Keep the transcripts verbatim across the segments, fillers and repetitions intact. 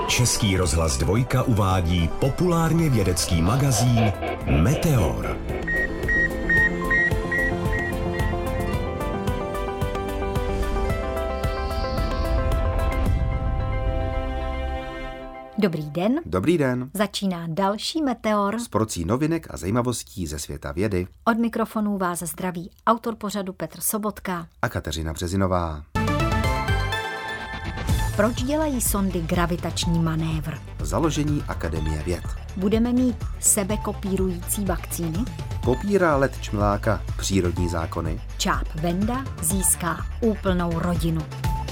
Český rozhlas Dvojka uvádí populárně vědecký magazín Meteor. Dobrý den. Dobrý den. Začíná další Meteor S porcí novinek a zajímavostí ze světa vědy. Od mikrofonů vás zdraví autor pořadu Petr Sobotka A Kateřina Březinová. Proč dělají sondy gravitační manévr? Založení Akademie věd. Budeme mít sebekopírující vakcíny? Popírá led čmeláka přírodní zákony. Čáp Venda získá úplnou rodinu.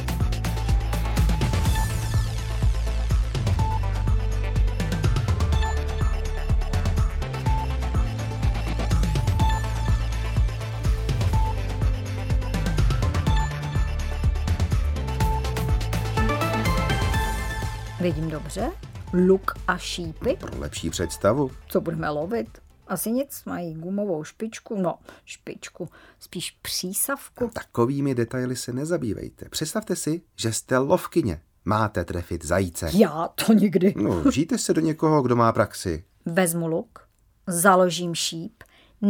Vidím dobře? Luk a šípy? Pro lepší představu. Co budeme lovit? Asi nic, mají gumovou špičku, no špičku, spíš přísavku. Takovými detaily se nezabývejte. Představte si, že jste lovkyně. Máte trefit zajíce. Já to nikdy. No, vžijte se do někoho, kdo má praxi. Vezmu luk, založím šíp,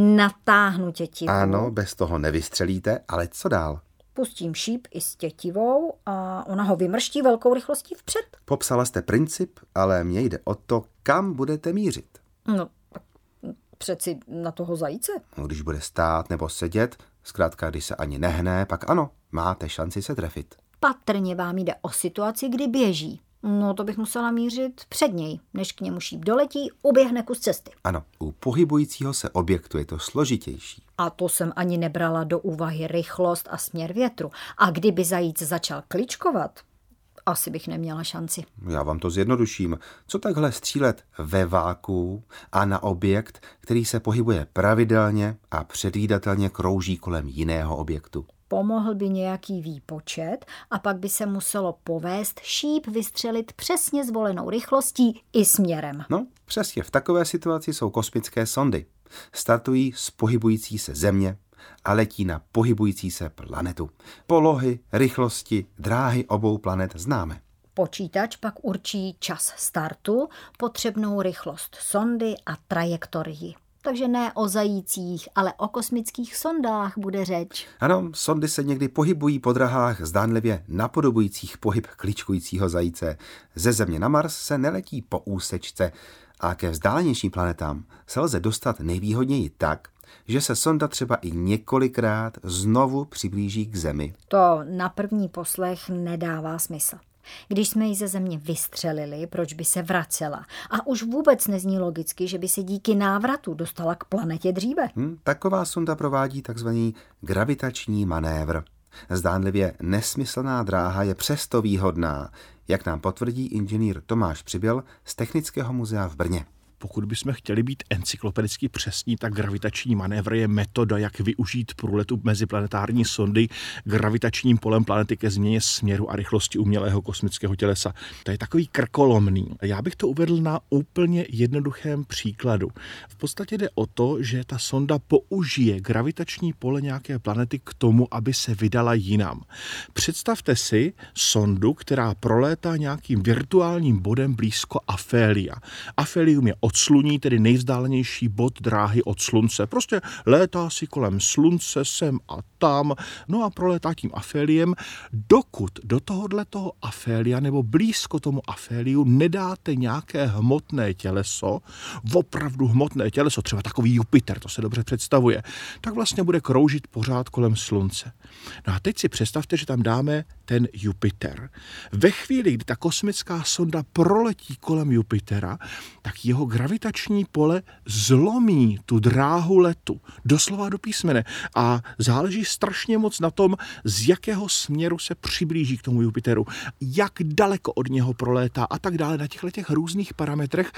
natáhnu tětivu. Ano, bez toho nevystřelíte, ale co dál? Pustím šíp i s tětivou a ona ho vymrští velkou rychlostí vpřed. Popsala jste princip, ale mně jde o to, kam budete mířit. No, tak přeci na toho zajíce. No, když bude stát nebo sedět, zkrátka, když se ani nehne, pak ano, máte šanci se trefit. Patrně vám jde o situaci, kdy běží. No, to bych musela mířit před něj, než k němu šíp doletí, uběhne kus cesty. Ano, u pohybujícího se objektu je to složitější. A to jsem ani nebrala do úvahy rychlost a směr větru. A kdyby zajíc začal kličkovat, asi bych neměla šanci. Já vám to zjednoduším. Co takhle střílet ve váku a na objekt, který se pohybuje pravidelně a předvídatelně krouží kolem jiného objektu? Pomohl by nějaký výpočet a pak by se muselo povést šíp vystřelit přesně zvolenou rychlostí i směrem. No, přesně v takové situaci jsou kosmické sondy. Startují z pohybující se Země a letí na pohybující se planetu. Polohy, rychlosti, dráhy obou planet známe. Počítač pak určí čas startu, potřebnou rychlost sondy a trajektorii. Takže ne o zajících, ale o kosmických sondách bude řeč. Ano, sondy se někdy pohybují po drahách zdánlivě napodobujících pohyb kličkujícího zajíce. Ze Země na Mars se neletí po úsečce a ke vzdálenějším planetám se lze dostat nejvýhodněji tak, že se sonda třeba i několikrát znovu přiblíží k Zemi. To na první poslech nedává smysl. Když jsme ji ze Země vystřelili, proč by se vracela? A už vůbec nezní logicky, že by se díky návratu dostala k planetě dříve. Hmm, taková sonda provádí takzvaný gravitační manévr. Zdánlivě nesmyslná dráha je přesto výhodná, jak nám potvrdí inženýr Tomáš Přiběl z Technického muzea v Brně. Pokud bychom chtěli být encyklopedicky přesní, tak gravitační manévr je metoda, jak využít průletu meziplanetární sondy gravitačním polem planety ke změně směru a rychlosti umělého kosmického tělesa. To je takový krkolomný. Já bych to uvedl na úplně jednoduchém příkladu. V podstatě jde o to, že ta sonda použije gravitační pole nějaké planety k tomu, aby se vydala jinam. Představte si sondu, která prolétá nějakým virtuálním bodem blízko Afelia. Afelium je od sluní, tedy nejvzdálenější bod dráhy od slunce. Prostě létá si kolem slunce sem a tam, no a prolétá tím Afeliem, dokud do tohohletoho Afelia nebo blízko tomu Afeliu nedáte nějaké hmotné těleso, opravdu hmotné těleso, třeba takový Jupiter, to se dobře představuje, tak vlastně bude kroužit pořád kolem slunce. No a teď si představte, že tam dáme ten Jupiter. Ve chvíli, kdy ta kosmická sonda proletí kolem Jupitera, tak jeho gravitační pole zlomí tu dráhu letu, doslova do písmene. A záleží strašně moc na tom, z jakého směru se přiblíží k tomu Jupiteru, jak daleko od něho prolétá a tak dále. Na těchto těch různých parametrech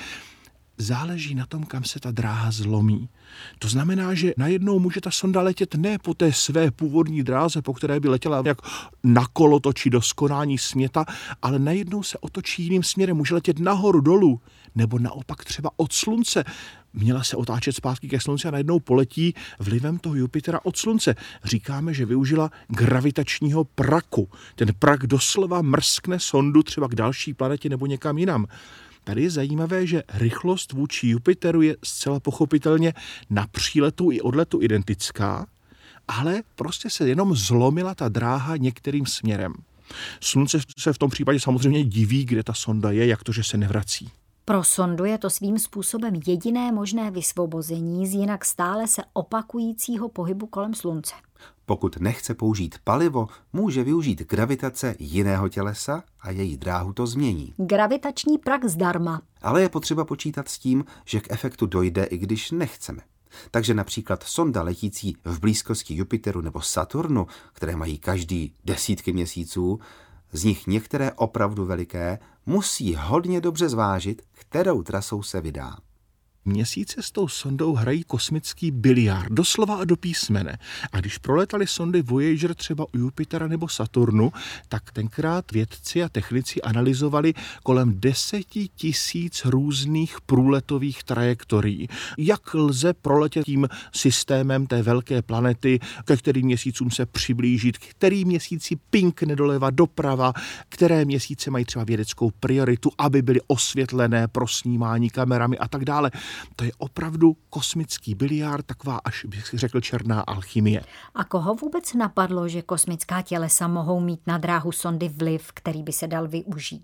záleží na tom, kam se ta dráha zlomí. To znamená, že najednou může ta sonda letět ne po té své původní dráze, po které by letěla jak na kolotoči do skonání světa, ale najednou se otočí jiným směrem, může letět nahoru, dolů, nebo naopak třeba od slunce. měla se otáčet zpátky ke slunci a najednou poletí vlivem toho Jupitera od slunce. Říkáme, že využila gravitačního praku. Ten prak doslova mrskne sondu třeba k další planetě nebo někam jinam. Tady je zajímavé, že rychlost vůči Jupiteru je zcela pochopitelně na příletu i odletu identická, ale prostě se jenom zlomila ta dráha některým směrem. Slunce se v tom případě samozřejmě diví, kde ta sonda je, jak to, že se nevrací. Pro sondu je to svým způsobem jediné možné vysvobození z jinak stále se opakujícího pohybu kolem slunce. Pokud nechce použít palivo, může využít gravitace jiného tělesa a její dráhu to změní. Gravitační prak zdarma. Ale je potřeba počítat s tím, že k efektu dojde, i když nechceme. Takže například sonda letící v blízkosti Jupiteru nebo Saturnu, které mají každý desítky měsíců, z nich některé opravdu veliké, musí hodně dobře zvážit, kterou trasou se vydá. Měsíce s tou sondou hrají kosmický biliard, doslova a do písmene. A když proletaly sondy Voyager třeba u Jupitera nebo Saturnu, tak tenkrát vědci a technici analyzovali kolem deseti tisíc různých průletových trajektorií. Jak lze proletět tím systémem té velké planety, ke kterým měsícům se přiblížit, který měsíci pinkne doleva doprava, které měsíce mají třeba vědeckou prioritu, aby byly osvětlené pro snímání kamerami a tak dále. To je opravdu kosmický biliard, taková až bych si řekl černá alchymie. A koho vůbec napadlo, že kosmická tělesa mohou mít na dráhu sondy vliv, který by se dal využít?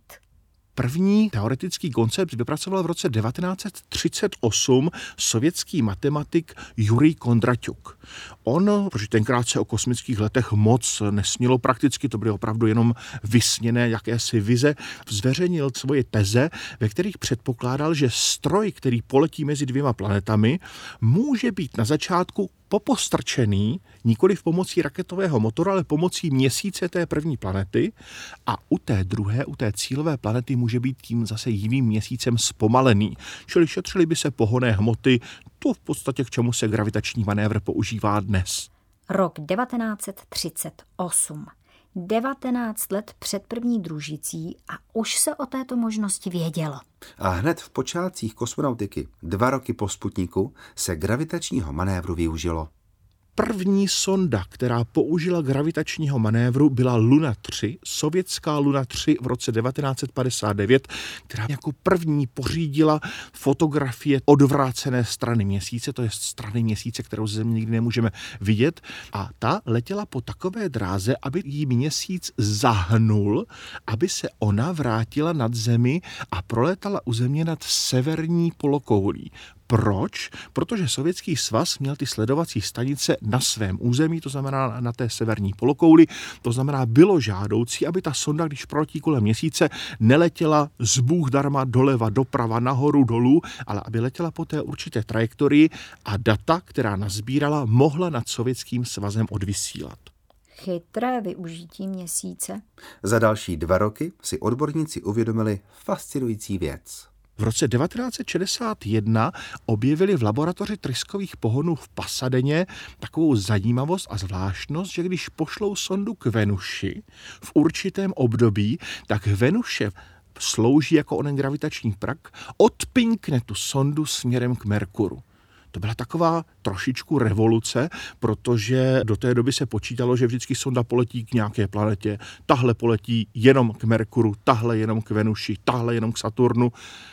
První teoretický koncept vypracoval v roce devatenáct set třicet osm sovětský matematik Jurij Kondraťuk. On, protože tenkrát se o kosmických letech moc nesnilo prakticky, to byly opravdu jenom vysněné jakési vize, zveřejnil svoje teze, ve kterých předpokládal, že stroj, který poletí mezi dvěma planetami, může být na začátku popostrčený nikoli v pomocí raketového motoru, ale pomocí měsíce té první planety a u té druhé, u té cílové planety může být tím zase jiným měsícem zpomalený. Čili šetřily by se pohonné hmoty, to v podstatě k čemu se gravitační manévr používá dnes. Rok devatenáct set třicet osm. devatenáct let před první družicí a už se o této možnosti vědělo. A hned v počátcích kosmonautiky, dva roky po Sputniku, se gravitačního manévru využilo. První sonda, která použila gravitačního manévru, byla Luna tři, sovětská Luna tři v roce devatenáct set padesát devět, která jako první pořídila fotografie odvrácené strany měsíce, to je strany měsíce, kterou ze Země nikdy nemůžeme vidět, a ta letěla po takové dráze, aby jí měsíc zahnul, aby se ona vrátila nad Zemi a prolétala u Země nad severní polokoulí. Proč? Protože Sovětský svaz měl ty sledovací stanice na svém území, to znamená na té severní polokouli, to znamená bylo žádoucí, aby ta sonda, když proletí kolem měsíce, neletěla z Bůh darma doleva, doprava, nahoru, dolů, ale aby letěla po té určité trajektorii a data, která nazbírala, mohla nad Sovětským svazem odvysílat. Chytré využití měsíce. Za další dva roky si odborníci uvědomili fascinující věc. V roce devatenáct set šedesát jedna objevili v laboratoři tryskových pohonů v Pasadeně takovou zajímavost a zvláštnost, že když pošlou sondu k Venuši v určitém období, tak Venuše slouží jako onen gravitační prak, odpinkne tu sondu směrem k Merkuru. To byla taková trošičku revoluce, protože do té doby se počítalo, že vždycky sonda poletí k nějaké planetě, tahle poletí jenom k Merkuru, tahle jenom k Venuši, tahle jenom k Saturnu.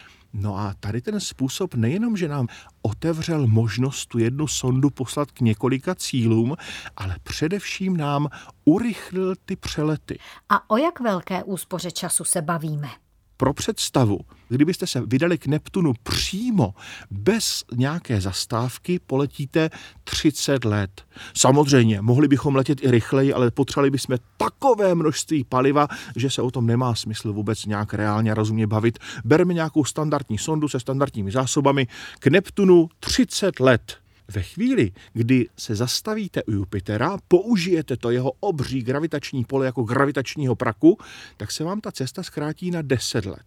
No a tady ten způsob nejenom, že nám otevřel možnost tu jednu sondu poslat k několika cílům, ale především nám urychlil ty přelety. A o jak velké úspoře času se bavíme? Pro představu, kdybyste se vydali k Neptunu přímo, bez nějaké zastávky, poletíte třicet let. Samozřejmě, mohli bychom letět i rychleji, ale potřebovali bychom takové množství paliva, že se o tom nemá smysl vůbec nějak reálně a rozumně bavit. Bereme nějakou standardní sondu se standardními zásobami k Neptunu třicet let. Ve chvíli, kdy se zastavíte u Jupitera, použijete to jeho obří gravitační pole jako gravitačního praku, tak se vám ta cesta zkrátí na deset let.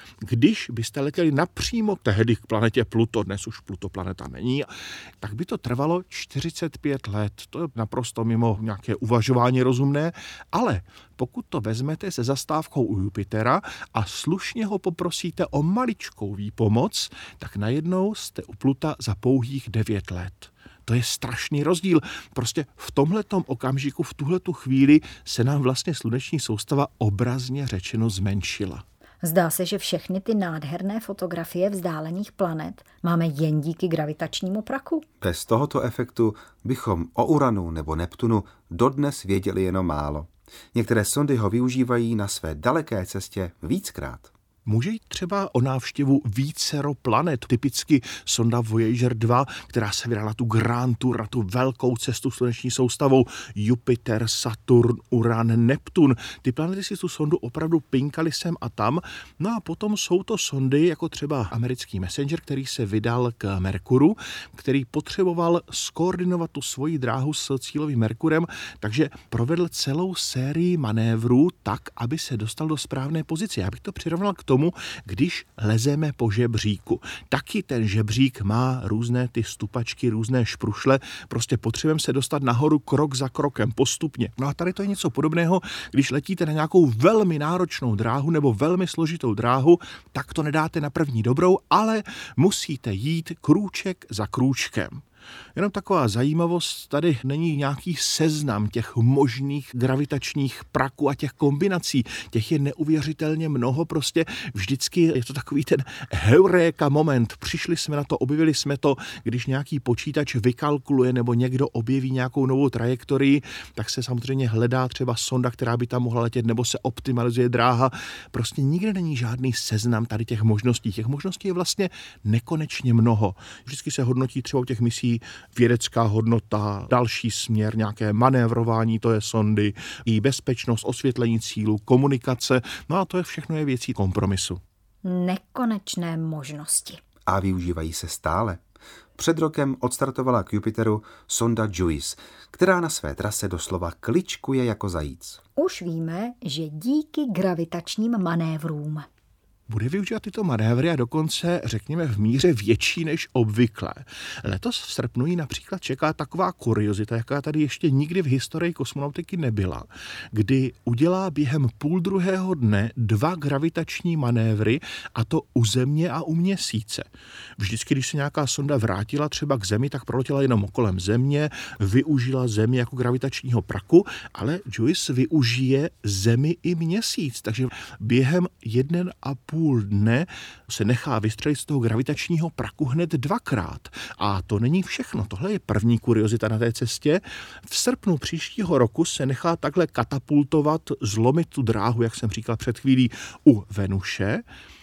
Když byste letěli napřímo tehdy k planetě Pluto, dnes už Pluto planeta není, tak by to trvalo čtyřicet pět let. To je naprosto mimo nějaké uvažování rozumné, ale pokud to vezmete se zastávkou u Jupitera a slušně ho poprosíte o maličkou výpomoc, tak najednou jste u Pluta za pouhých devět let. To je strašný rozdíl. Prostě v tomhletom okamžiku, v tuhletu chvíli se nám vlastně sluneční soustava obrazně řečeno zmenšila. Zdá se, že všechny ty nádherné fotografie vzdálených planet máme jen díky gravitačnímu praku. Bez tohoto efektu bychom o Uranu nebo Neptunu dodnes věděli jenom málo. Některé sondy ho využívají na své daleké cestě víckrát. Může jít třeba o návštěvu vícero planet, typicky sonda Voyager dva, která se vydala na tu Grand Tour, na tu velkou cestu sluneční soustavou, Jupiter, Saturn, Uran, Neptun. Ty planety si tu sondu opravdu pinkaly sem a tam. No a potom jsou to sondy, jako třeba americký Messenger, který se vydal k Merkuru, který potřeboval skoordinovat tu svoji dráhu s cílovým Merkurem, takže provedl celou sérii manévrů tak, aby se dostal do správné pozice. Já bych to přirovnal k tomu, tomu, když lezeme po žebříku. Taky ten žebřík má různé ty stupačky, různé šprušle, prostě potřebujeme se dostat nahoru krok za krokem, postupně. No a tady to je něco podobného, když letíte na nějakou velmi náročnou dráhu nebo velmi složitou dráhu, tak to nedáte na první dobrou, ale musíte jít krůček za krůčkem. Jenom taková zajímavost, tady není nějaký seznam těch možných gravitačních praků a těch kombinací. Těch je neuvěřitelně mnoho, prostě vždycky je to takový ten heuréka moment. Přišli jsme na to, objevili jsme to, když nějaký počítač vykalkuluje nebo někdo objeví nějakou novou trajektorii, tak se samozřejmě hledá třeba sonda, která by tam mohla letět, nebo se optimalizuje dráha. Prostě nikde není žádný seznam tady těch možností. Těch možností je vlastně nekonečně mnoho. Vždycky se hodnotí třeba u těch misí vědecká hodnota, další směr, nějaké manévrování, to je sondy, i bezpečnost, osvětlení cílu, komunikace, no a to je všechno je věcí kompromisu. Nekonečné možnosti. A využívají se stále. Před rokem odstartovala k Jupiteru sonda JUICE, která na své trase doslova kličkuje jako zajíc. Už víme, že díky gravitačním manévrům. Bude využívat tyto manévry a dokonce, řekněme, v míře větší než obvykle. Letos v srpnu ji například čeká taková kuriozita, jaká tady ještě nikdy v historii kosmonautiky nebyla, kdy udělá během půl druhého dne dva gravitační manévry, a to u Země a u Měsíce. Vždycky, když se nějaká sonda vrátila třeba k Zemi, tak proletěla jenom kolem Země, využila Zemi jako gravitačního praku, ale JUICE využije Zemi i Měsíc, takže během jeden a půl půl dne se nechá vystřelit z toho gravitačního praku hned dvakrát. A to není všechno. Tohle je první kuriozita na té cestě. V srpnu příštího roku se nechá takhle katapultovat, zlomit tu dráhu, jak jsem říkal před chvílí, u Venuše.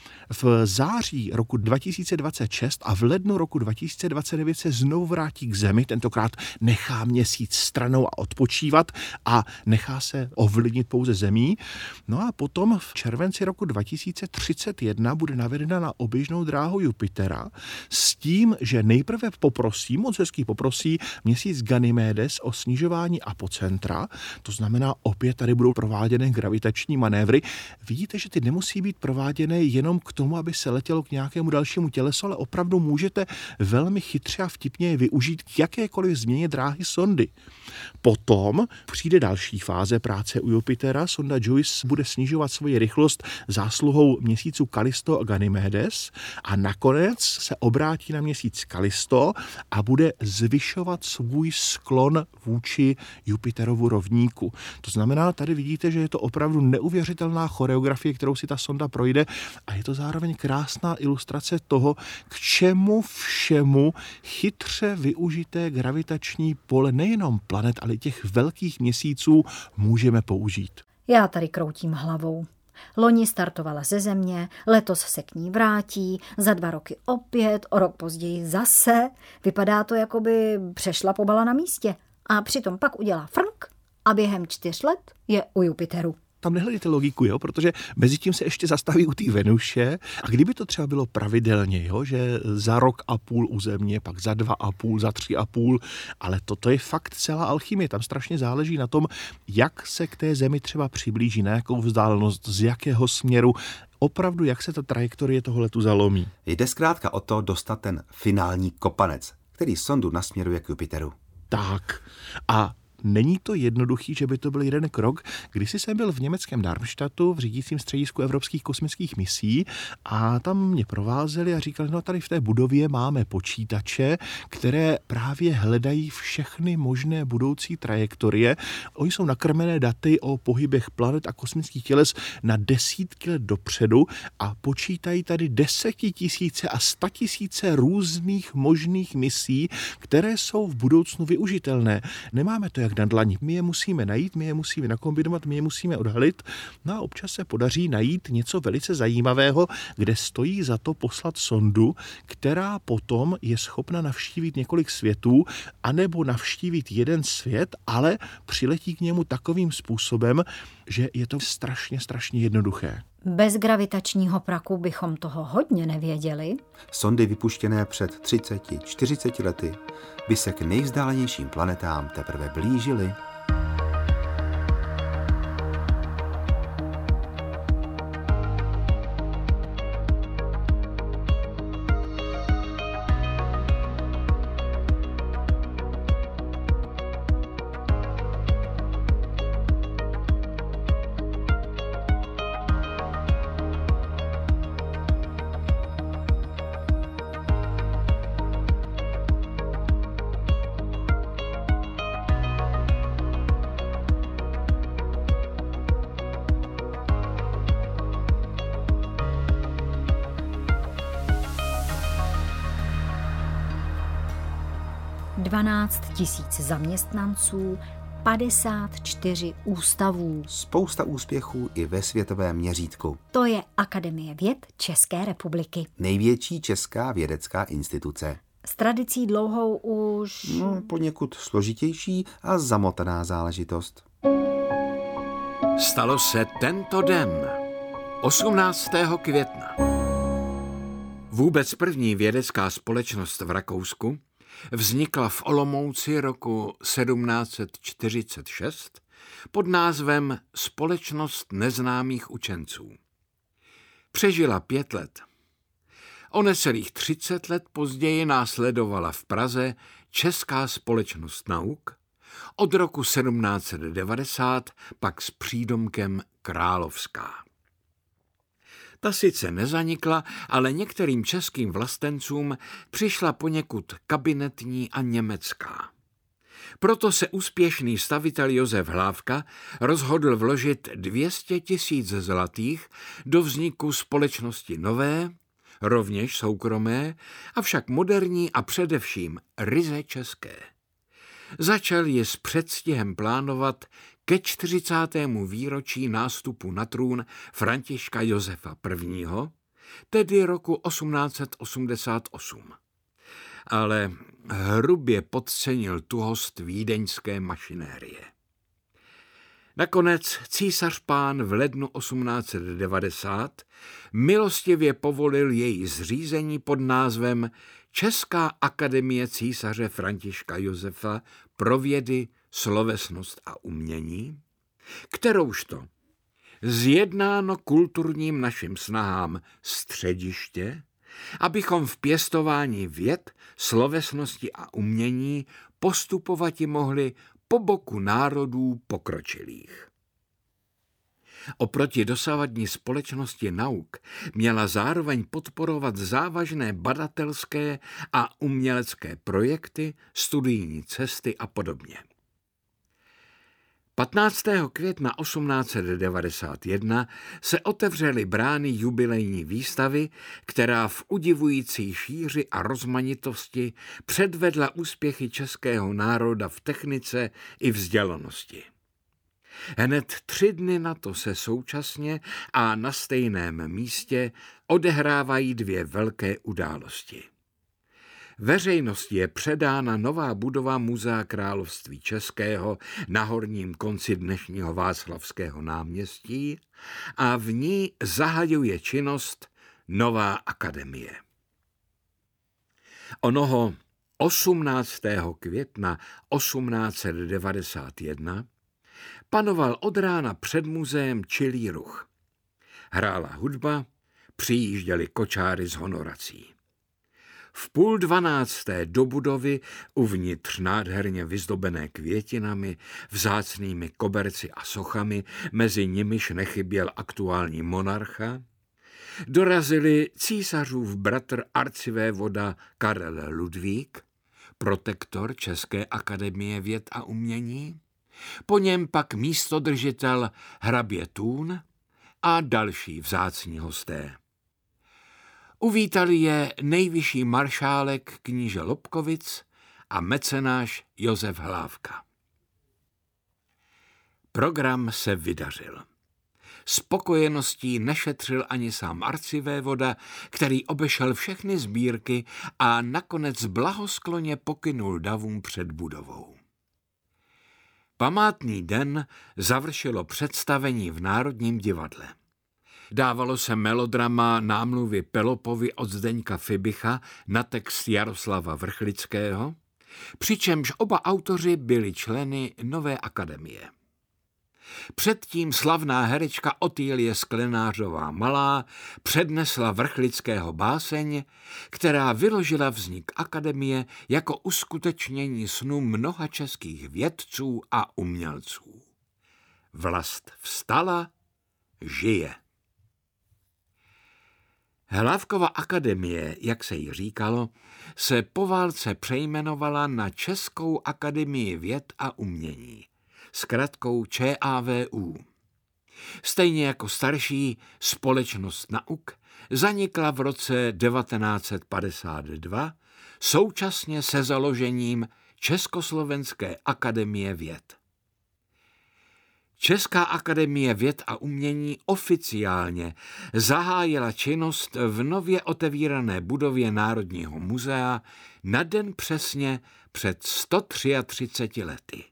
V září roku dva tisíce dvacet šest a v lednu roku dva tisíce dvacet devět se znovu vrátí k Zemi, tentokrát nechá Měsíc stranou a odpočívat a nechá se ovlivnit pouze Zemí. No a potom v červenci roku dva tisíce třicet jedna bude navedena na oběžnou dráhu Jupitera s tím, že nejprve poprosí, moc hezký poprosí Měsíc Ganymedes o snižování apocentra, to znamená opět tady budou prováděné gravitační manévry. Vidíte, že ty nemusí být prováděné jenom k tomu, aby se letělo k nějakému dalšímu tělesu, ale opravdu můžete velmi chytře a vtipně využít k jakékoliv změně dráhy sondy. Potom přijde další fáze práce u Jupitera. Sonda JUICE bude snižovat svoji rychlost zásluhou měsíců Callisto a Ganymedes a nakonec se obrátí na měsíc Callisto a bude zvyšovat svůj sklon vůči Jupiterovu rovníku. To znamená, tady vidíte, že je to opravdu neuvěřitelná choreografie, kterou si ta sonda projde, a je to zároveň krásná ilustrace toho, k čemu všemu chytře využité gravitační pole nejenom planet, ale těch velkých měsíců můžeme použít. Já tady kroutím hlavou. Loni startovala ze Země, letos se k ní vrátí, za dva roky opět, o rok později zase. Vypadá to, jako by přešla pobala na místě. A přitom pak udělá frnk a během čtyř let je u Jupiteru. Tam nehledejte logiku, jo, protože mezi tím se ještě zastaví u té Venuše a kdyby to třeba bylo pravidelně, jo, že za rok a půl u Země, pak za dva a půl, za tři a půl, ale toto je fakt celá alchymie, tam strašně záleží na tom, jak se k té Zemi třeba přiblíží, na jakou vzdálenost, z jakého směru. opravdu, jak se ta trajektorie toho letu zalomí. Jde zkrátka o to dostat ten finální kopanec, který sondu nasměruje k Jupiteru. Tak. A není to jednoduchý, že by to byl jeden krok. Kdysi jsem byl v německém Darmstadtu v řídícím středisku evropských kosmických misí a tam mě provázeli a říkali, no tady v té budově máme počítače, které právě hledají všechny možné budoucí trajektorie. Oni jsou nakrmené daty o pohybech planet a kosmických těles na desítky let dopředu a počítají tady desetitisíce a statisíce různých možných misí, které jsou v budoucnu využitelné. Nemáme to jak na dlani. My je musíme najít, my je musíme nakombinovat, my je musíme odhalit. No a občas se podaří najít něco velice zajímavého, kde stojí za to poslat sondu, která potom je schopna navštívit několik světů, anebo navštívit jeden svět, ale přiletí k němu takovým způsobem, že je to strašně, strašně jednoduché. Bez gravitačního praku bychom toho hodně nevěděli. Sondy vypuštěné před třiceti, čtyřiceti lety by se k nejvzdálenějším planetám teprve blížily. dvanáct tisíc zaměstnanců, padesát čtyři ústavů. Spousta úspěchů i ve světovém měřítku. To je Akademie věd České republiky. Největší česká vědecká instituce. S tradicí dlouhou už... No, poněkud složitější a zamotaná záležitost. Stalo se tento den, osmnáctého května. Vůbec první vědecká společnost v Rakousku vznikla v Olomouci roku sedmnáct set čtyřicet šest pod názvem Společnost neznámých učenců. Přežila pět let. O necelých třicet let později následovala v Praze Česká společnost nauk, od roku sedmnáct set devadesát pak s přídomkem Královská. Ta sice nezanikla, ale některým českým vlastencům přišla poněkud kabinetní a německá. Proto se úspěšný stavitel Josef Hlávka rozhodl vložit dvě stě tisíc zlatých do vzniku společnosti nové, rovněž soukromé, avšak moderní a především ryze české. Začal ji s předstihem plánovat ke čtyřicátému výročí nástupu na trůn Františka Josefa I., tedy roku osmnáct set osmdesát osm. Ale hrubě podcenil tuhost vídeňské mašinérie. Nakonec císař pán v lednu osmnáct set devadesát milostivě povolil její zřízení pod názvem Česká akademie císaře Františka Josefa pro vědy, slovesnost a umění, kteroužto zjednáno kulturním našim snahám střediště, abychom v pěstování věd, slovesnosti a umění postupovati mohli po boku národů pokročilých. Oproti dosavadní společnosti nauk měla zároveň podporovat závažné badatelské a umělecké projekty, studijní cesty a podobně. patnáctého května osmnáct set devadesát jedna se otevřely brány jubilejní výstavy, která v udivující šíři a rozmanitosti předvedla úspěchy českého národa v technice i vzdělanosti. Hned tři dny na to se současně a na stejném místě odehrávají dvě velké události. Veřejnosti je předána nová budova Muzea království českého na horním konci dnešního Václavského náměstí a v ní zahajuje činnost nová akademie. Onoho osmnáctého května osmnáct set devadesát jedna panoval od rána před muzeem čilý ruch. Hrála hudba, přijížděli kočáry s honorací. V půl dvanácté do budovy, uvnitř nádherně vyzdobené květinami, vzácnými koberci a sochami, mezi nimiž nechyběl aktuální monarcha, dorazili císařův bratr arcivévoda Karel Ludvík, protektor České akademie věd a umění, po něm pak místodržitel hrabě Thun a další vzácní hosté. Uvítali je nejvyšší maršálek kníže Lobkovic a mecenáš Josef Hlávka. Program se vydařil. Spokojeností nešetřil ani sám arcivévoda, který obešel všechny sbírky a nakonec blahoskloně pokynul davům před budovou. Památný den završilo představení v Národním divadle. Dávalo se melodrama Námluvy Pelopovi od Zdeňka Fibicha na text Jaroslava Vrchlického, přičemž oba autoři byli členy Nové akademie. Předtím slavná herečka Otýlie Sklenářová Malá přednesla Vrchlického báseň, která vyložila vznik akademie jako uskutečnění snu mnoha českých vědců a umělců. Vlast vstala, žije. Hlávkova akademie, jak se jí říkalo, se po válce přejmenovala na Českou akademii věd a umění, zkratkou Č A V U. Stejně jako starší Společnost nauk zanikla v roce devatenáct set padesát dva současně se založením Československé akademie věd. Česká akademie věd a umění oficiálně zahájila činnost v nově otevírané budově Národního muzea na den přesně před sto třiatřiceti lety.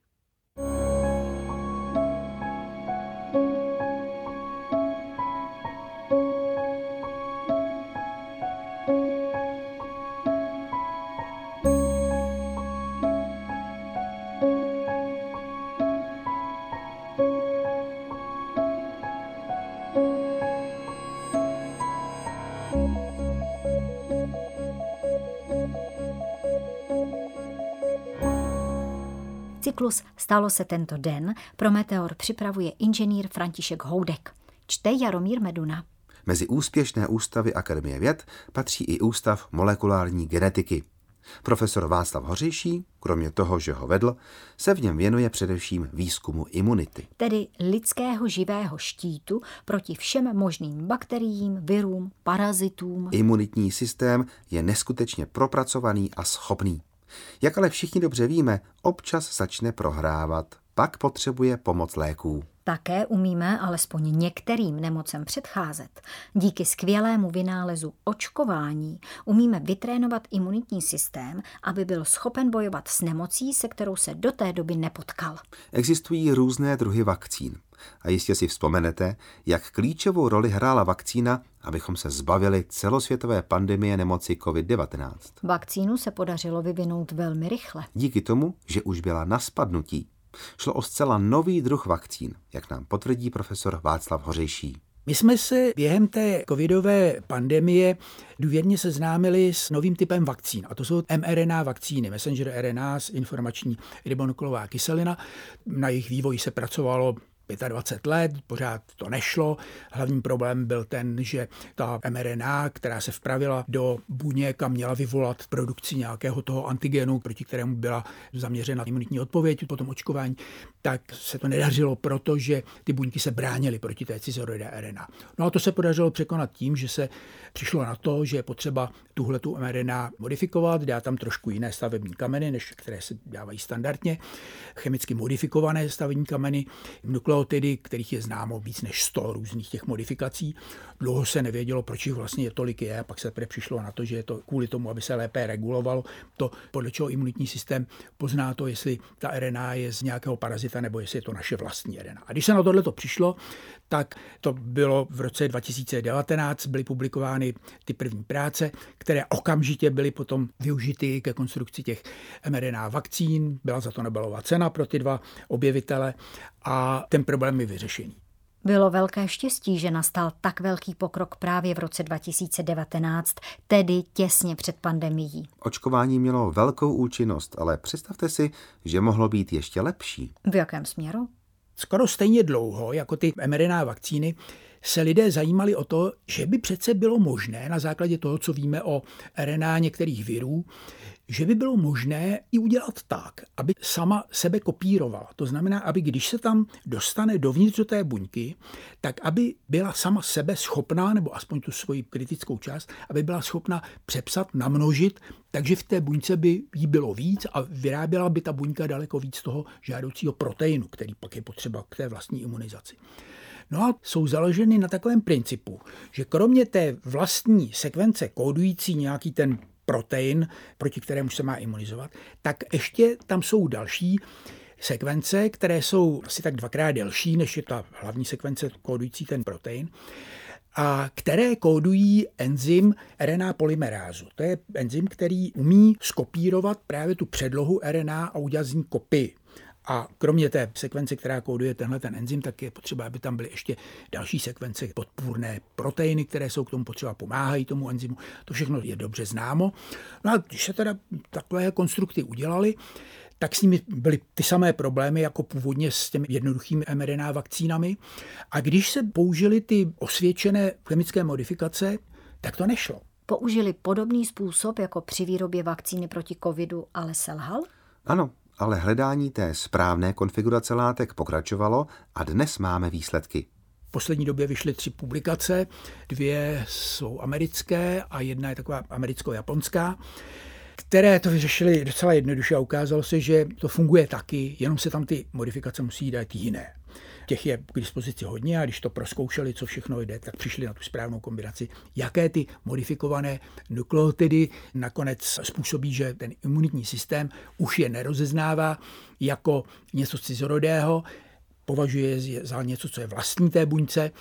Cyklus Stalo se tento den pro Meteor připravuje inženýr František Houdek. Čte Jaromír Meduna. Mezi úspěšné ústavy Akademie věd patří i Ústav molekulární genetiky. Profesor Václav Hořejší, kromě toho, že ho vedl, se v něm věnuje především výzkumu imunity. Tedy lidského živého štítu proti všem možným bakteriím, virům, parazitům. Imunitní systém je neskutečně propracovaný a schopný. Jak ale všichni dobře víme, občas začne prohrávat, pak potřebuje pomoc léků. Také umíme alespoň některým nemocem předcházet. Díky skvělému vynálezu očkování umíme vytrénovat imunitní systém, aby byl schopen bojovat s nemocí, se kterou se do té doby nepotkal. Existují různé druhy vakcín. A jistě si vzpomenete, jak klíčovou roli hrála vakcína, abychom se zbavili celosvětové pandemie nemoci covid devatenáct. Vakcínu se podařilo vyvinout velmi rychle. Díky tomu, že už byla na spadnutí. Šlo o zcela nový druh vakcín, jak nám potvrdí profesor Václav Hořejší. My jsme se během té covidové pandemie důvěrně seznámili s novým typem vakcín, a to jsou mRNA vakcíny, messenger R N A, informační ribonukleová kyselina. Na jejich vývoji se pracovalo dvacet pět let, pořád to nešlo. Hlavní problém byl ten, že ta mRNA, která se vpravila do buněk a měla vyvolat produkci nějakého toho antigenu, proti kterému byla zaměřena imunitní odpověď po tom očkování, tak se to nedařilo, protože ty buňky se bránily proti té cizorodé R N A. No a to se podařilo překonat tím, že se přišlo na to, že je potřeba tuhletu mRNA modifikovat, dát tam trošku jiné stavební kameny, než které se dávají standardně, chemicky modifikované stavební kameny, nukleotidy, kterých je známo víc než sto různých těch modifikací. Dlouho se nevědělo, proč jich vlastně tolik je, a pak se přišlo na to, že je to kvůli tomu, aby se lépe regulovalo to, podle čeho imunitní systém pozná to, jestli ta R N A je z nějakého parazita nebo jestli je to naše vlastní R N A. A když se na tohle to přišlo, tak to bylo v roce dva tisíce devatenáct, byly publikovány ty první práce, které okamžitě byly potom využity ke konstrukci těch mRNA vakcín. Byla za to Nobelová cena pro ty dva objevitele a ten problém je vyřešený. Bylo velké štěstí, že nastal tak velký pokrok právě v roce dva tisíce devatenáct, tedy těsně před pandemií. Očkování mělo velkou účinnost, ale představte si, že mohlo být ještě lepší. V jakém směru? Skoro stejně dlouho jako ty em er en á vakcíny se lidé zajímali o to, že by přece bylo možné na základě toho, co víme o er en á některých virů, že by bylo možné ji udělat tak, aby sama sebe kopírovala. To znamená, aby když se tam dostane dovnitř do té buňky, tak aby byla sama sebe schopná, nebo aspoň tu svoji kritickou část, aby byla schopna přepsat, namnožit, takže v té buňce by jí bylo víc a vyráběla by ta buňka daleko víc toho žádoucího proteinu, který pak je potřeba k té vlastní imunizaci. No a jsou založeny na takovém principu, že kromě té vlastní sekvence kódující nějaký ten protein, proti kterému se má imunizovat, tak ještě tam jsou další sekvence, které jsou asi tak dvakrát delší, než je ta hlavní sekvence kódující ten protein, a které kódují enzym er en á polymerázu. To je enzym, který umí skopírovat právě tu předlohu er en á a udělat z ní kopii. A kromě té sekvence, která kóduje tenhle ten enzym, tak je potřeba, aby tam byly ještě další sekvence podpůrné proteiny, které jsou k tomu potřeba, pomáhají tomu enzymu. To všechno je dobře známo. No a když se teda takové konstrukty udělali, tak s nimi byly ty samé problémy jako původně s těmi jednoduchými em er en á vakcínami. A když se použily ty osvědčené chemické modifikace, tak to nešlo. Použili podobný způsob jako při výrobě vakcíny proti covidu, ale selhal? Ano, ale hledání té správné konfigurace látek pokračovalo a dnes máme výsledky. V poslední době vyšly tři publikace, dvě jsou americké a jedna je taková americko-japonská, které to vyřešily docela jednoduše a ukázalo se, že to funguje taky, jenom se tam ty modifikace musí dát jiné. Těch je k dispozici hodně a když to prozkoušeli, co všechno jde, tak přišli na tu správnou kombinaci, jaké ty modifikované nukleotidy nakonec způsobí, že ten imunitní systém už je nerozeznává jako něco cizorodého, považuje je za něco, co je vlastní té buňce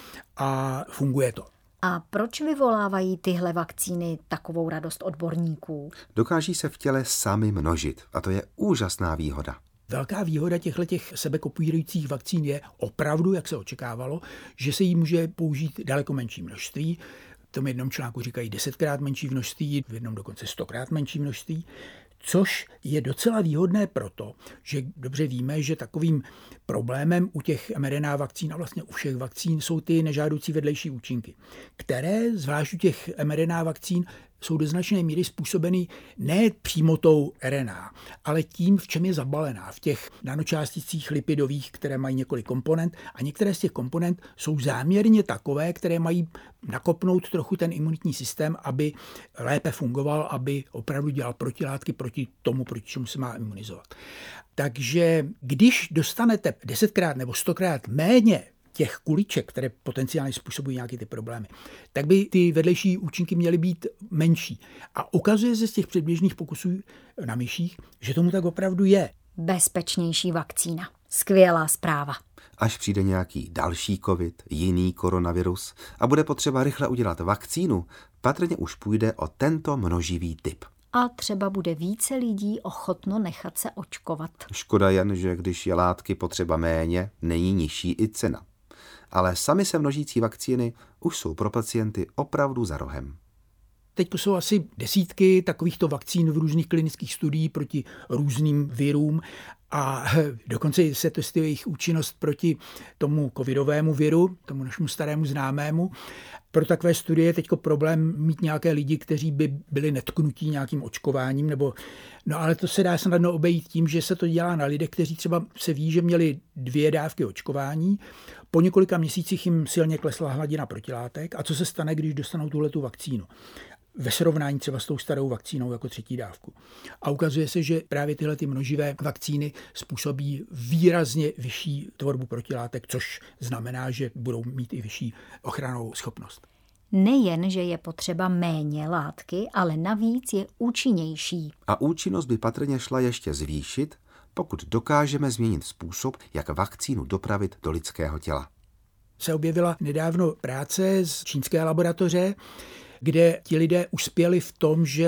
a funguje to. A proč vyvolávají tyhle vakcíny takovou radost odborníků? Dokáží se v těle sami množit a to je úžasná výhoda. Velká výhoda těchto sebekopírujících vakcín je opravdu, jak se očekávalo, že se jí může použít daleko menší množství. V tom jednom článku říkají desetkrát menší množství, v jednom dokonce stokrát menší množství, což je docela výhodné proto, že dobře víme, že takovým problémem u těch em er en á vakcín a vlastně u všech vakcín jsou ty nežádoucí vedlejší účinky, které zvlášť u těch em er en á vakcín jsou do značné míry způsobeny ne přímo tou er en á, ale tím, v čem je zabalená, v těch nanočásticích lipidových, které mají několik komponent a některé z těch komponent jsou záměrně takové, které mají nakopnout trochu ten imunitní systém, aby lépe fungoval, aby opravdu dělal protilátky proti tomu, proti čemu se má imunizovat. Takže když dostanete desetkrát nebo stokrát méně těch kuliček, které potenciálně způsobují nějaké ty problémy, tak by ty vedlejší účinky měly být menší. A ukazuje se z těch předběžných pokusů na myších, že tomu tak opravdu je. Bezpečnější vakcína. Skvělá zpráva. Až přijde nějaký další covid, jiný koronavirus a bude potřeba rychle udělat vakcínu, patrně už půjde o tento množivý typ. A třeba bude více lidí ochotno nechat se očkovat. Škoda jen, že když je látky potřeba méně, není nižší i cena. Ale sami se množící vakcíny už jsou pro pacienty opravdu za rohem. Teď jsou asi desítky takovýchto vakcín v různých klinických studiích proti různým virům a dokonce se testuje jejich účinnost proti tomu covidovému viru, tomu našemu starému známému. Pro takové studie je teď problém mít nějaké lidi, kteří by byli netknutí nějakým očkováním, nebo, no ale to se dá snadno obejít tím, že se to dělá na lidech, kteří třeba se ví, že měli dvě dávky očkování, po několika měsících jim silně klesla hladina protilátek a co se stane, když dostanou tuhletu vakcínu ve srovnání třeba s tou starou vakcínou jako třetí dávku. A ukazuje se, že právě tyhle ty množivé vakcíny způsobí výrazně vyšší tvorbu protilátek, což znamená, že budou mít i vyšší ochrannou schopnost. Nejen, že je potřeba méně látky, ale navíc je účinnější. A účinnost by patrně šla ještě zvýšit, pokud dokážeme změnit způsob, jak vakcínu dopravit do lidského těla. Se objevila nedávno práce z čínské laboratoře, kde ti lidé uspěli v tom, že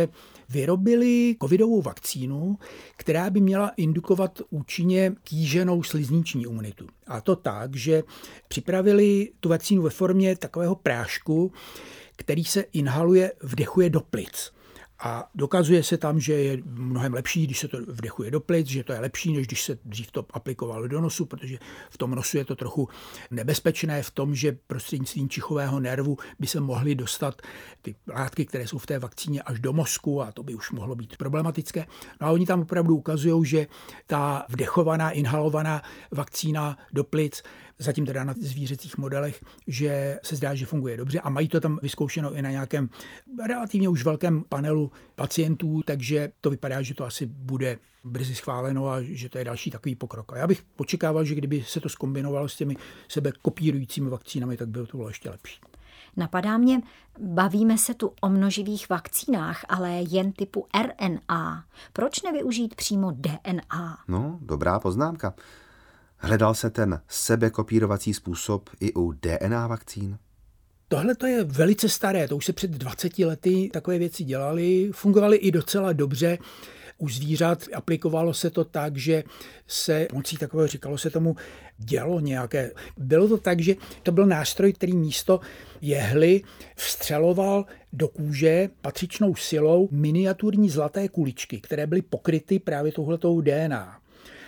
vyrobili covidovou vakcínu, která by měla indukovat účinně kýženou slizniční imunitu. A to tak, že připravili tu vakcínu ve formě takového prášku, který se inhaluje, vdechuje do plic. A dokazuje se tam, že je mnohem lepší, když se to vdechuje do plic, že to je lepší, než když se dřív to aplikovalo do nosu, protože v tom nosu je to trochu nebezpečné v tom, že prostřednictvím čichového nervu by se mohly dostat ty látky, které jsou v té vakcíně, až do mozku a to by už mohlo být problematické. No a oni tam opravdu ukazují, že ta vdechovaná, inhalovaná vakcína do plic, zatím teda na zvířecích modelech, že se zdá, že funguje dobře a mají to tam vyzkoušeno i na nějakém relativně už velkém panelu pacientů, takže to vypadá, že to asi bude brzy schváleno a že to je další takový pokrok. A já bych očekával, že kdyby se to zkombinovalo s těmi sebe kopírujícími vakcínami, tak by to bylo ještě lepší. Napadá mě, bavíme se tu o množivých vakcínách, ale jen typu R N A. Proč nevyužít přímo D N A? No, dobrá poznámka. Hledal se ten sebekopírovací způsob i u D N A vakcín? Tohle to je velice staré, to už se před dvaceti lety takové věci dělaly, fungovaly i docela dobře. U zvířat aplikovalo se to tak, že se pomocí takového, říkalo se tomu, dělo nějaké. Bylo to tak, že to byl nástroj, který místo jehly vstřeloval do kůže patřičnou silou miniaturní zlaté kuličky, které byly pokryty právě touhletou D N A.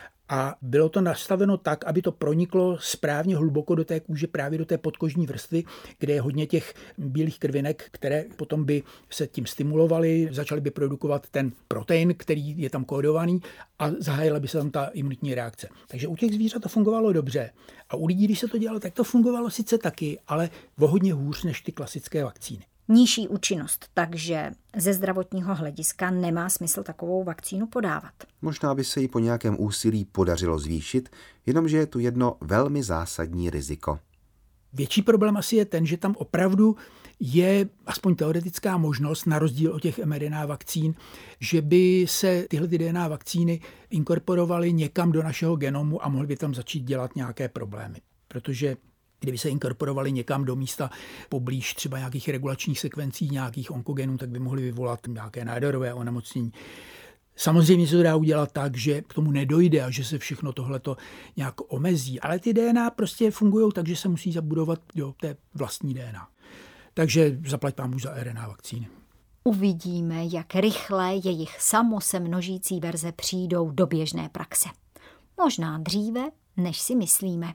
A bylo to nastaveno tak, aby to proniklo správně hluboko do té kůže, právě do té podkožní vrstvy, kde je hodně těch bílých krvinek, které potom by se tím stimulovaly, začaly by produkovat ten protein, který je tam kódovaný a zahájila by se tam ta imunitní reakce. Takže u těch zvířat to fungovalo dobře. A u lidí, když se to dělalo, tak to fungovalo sice taky, ale o hodně hůř než ty klasické vakcíny. Nižší účinnost, takže ze zdravotního hlediska nemá smysl takovou vakcínu podávat. Možná by se jí po nějakém úsilí podařilo zvýšit, jenomže je tu jedno velmi zásadní riziko. Větší problém asi je ten, že tam opravdu je aspoň teoretická možnost, na rozdíl od těch em er en á vakcín, že by se tyhle D N A vakcíny inkorporovaly někam do našeho genomu a mohly by tam začít dělat nějaké problémy. Protože kdyby se inkorporovali někam do místa poblíž třeba nějakých regulačních sekvencí, nějakých onkogenů, tak by mohly vyvolat nějaké nádorové onemocnění. Samozřejmě se to dá udělat tak, že k tomu nedojde a že se všechno tohleto nějak omezí. Ale ty D N A prostě fungují tak, že se musí zabudovat do té vlastní D N A. Takže zaplať pámu za R N A vakcíny. Uvidíme, jak rychle jejich samo se množící verze přijdou do běžné praxe. Možná dříve, než si myslíme.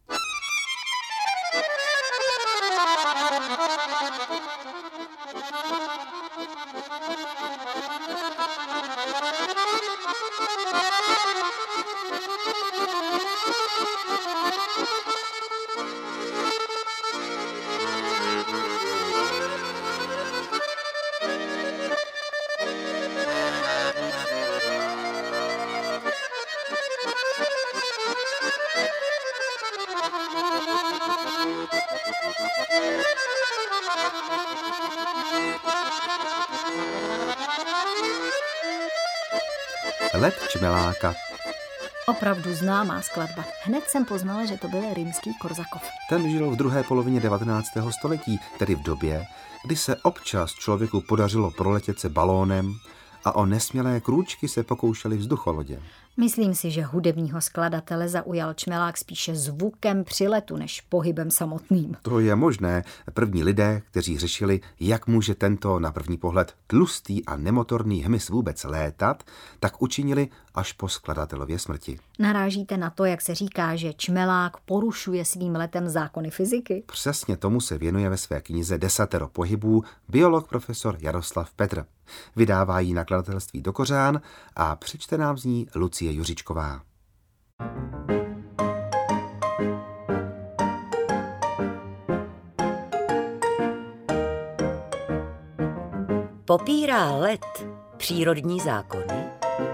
Let čmeláka. Opravdu známá skladba. Hned jsem poznala, že to byl Rimský Korsakov. Ten žil v druhé polovině devatenáctého století, tedy v době, kdy se občas člověku podařilo proletět se balónem a o nesmělé krůčky se pokoušeli vzducholodě. Myslím si, že hudebního skladatele zaujal čmelák spíše zvukem přiletu než pohybem samotným. To je možné. První lidé, kteří řešili, jak může tento na první pohled tlustý a nemotorný hmyz vůbec létat, tak učinili až po skladatelově smrti. Narážíte na to, jak se říká, že čmelák porušuje svým letem zákony fyziky? Přesně tomu se věnuje ve své knize Desatero pohybů biolog profesor Jaroslav Petr. Vydává ji nakladatelství Do Kořán a přečte nám z ní Lucie Juřičková. Popírá led přírodní zákony?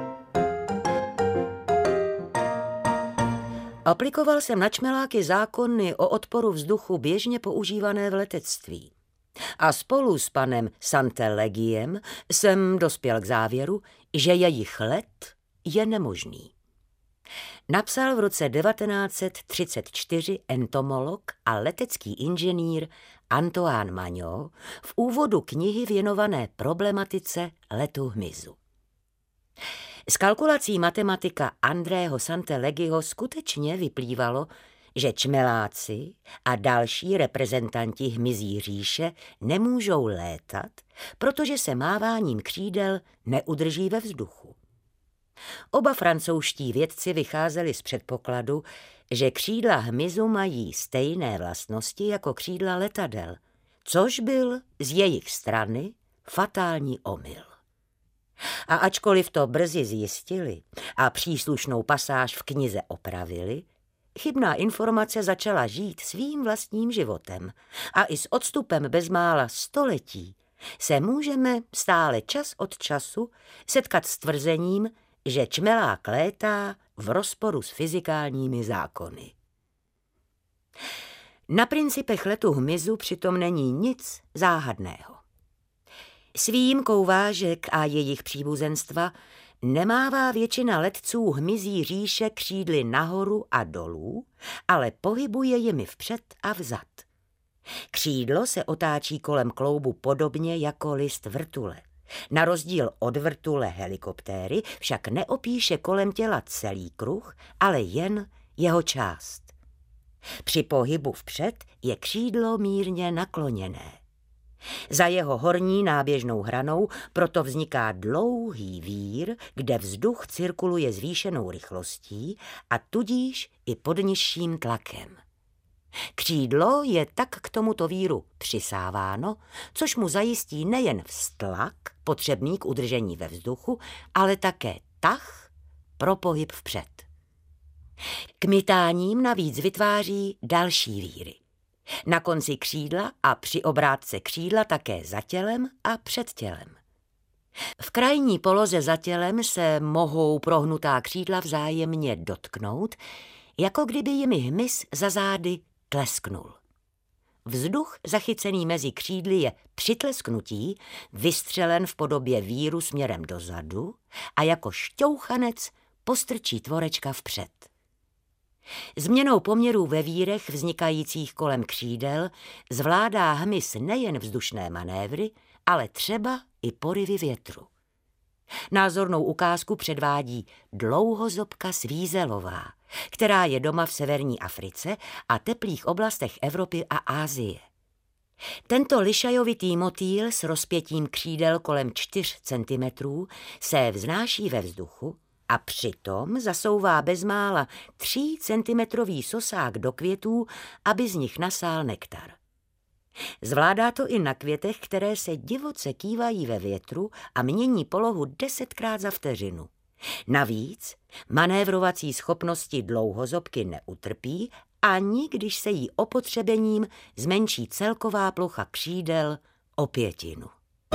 Aplikoval jsem na čmeláky zákony o odporu vzduchu běžně používané v letectví. A spolu s panem Santellegiem jsem dospěl k závěru, že jejich let je nemožný. Napsal v roce devatenáct set třicet čtyři entomolog a letecký inženýr Antoine Magnon v úvodu knihy věnované problematice letu hmyzu. Z kalkulací matematika Andrého Sant'Eleghiho skutečně vyplývalo, že čmeláci a další reprezentanti hmyzí říše nemůžou létat, protože se máváním křídel neudrží ve vzduchu. Oba francouzští vědci vycházeli z předpokladu, že křídla hmyzu mají stejné vlastnosti jako křídla letadel, což byl z jejich strany fatální omyl. A ačkoliv to brzy zjistili a příslušnou pasáž v knize opravili, chybná informace začala žít svým vlastním životem a i s odstupem bezmála století se můžeme stále čas od času setkat s tvrzením, že čmelák létá v rozporu s fyzikálními zákony. Na principech letu hmyzu přitom není nic záhadného. S výjimkou vážek a jejich příbuzenstva nemává většina letců hmyzí říše křídly nahoru a dolů, ale pohybuje jimi vpřed a vzad. Křídlo se otáčí kolem kloubu podobně jako list vrtule. Na rozdíl od vrtule helikoptéry však neopíše kolem těla celý kruh, ale jen jeho část. Při pohybu vpřed je křídlo mírně nakloněné. Za jeho horní náběžnou hranou proto vzniká dlouhý vír, kde vzduch cirkuluje zvýšenou rychlostí a tudíž i pod nižším tlakem. Křídlo je tak k tomuto víru přisáváno, což mu zajistí nejen vztlak, potřebný k udržení ve vzduchu, ale také tah pro pohyb vpřed. Kmitáním navíc vytváří další víry. Na konci křídla a při obrátce křídla také za tělem a před tělem. V krajní poloze za tělem se mohou prohnutá křídla vzájemně dotknout, jako kdyby jimi hmyz za zády tlesknul. Vzduch zachycený mezi křídly je při tlesknutí vystřelen v podobě víru směrem dozadu a jako šťouchanec postrčí tvorečka vpřed. Změnou poměrů ve vírech vznikajících kolem křídel zvládá hmyz nejen vzdušné manévry, ale třeba i poryvy větru. Názornou ukázku předvádí dlouhozobka svízelová, která je doma v severní Africe a teplých oblastech Evropy a Asie. Tento lišajovitý motýl s rozpětím křídel kolem čtyř centimetrů se vznáší ve vzduchu a přitom zasouvá bezmála třícentimetrový sosák do květů, aby z nich nasál nektar. Zvládá to i na květech, které se divoce kývají ve větru a mění polohu desetkrát za vteřinu. Navíc manévrovací schopnosti dlouhozobky neutrpí, ani když se jí opotřebením zmenší celková plocha křídel o pětinu.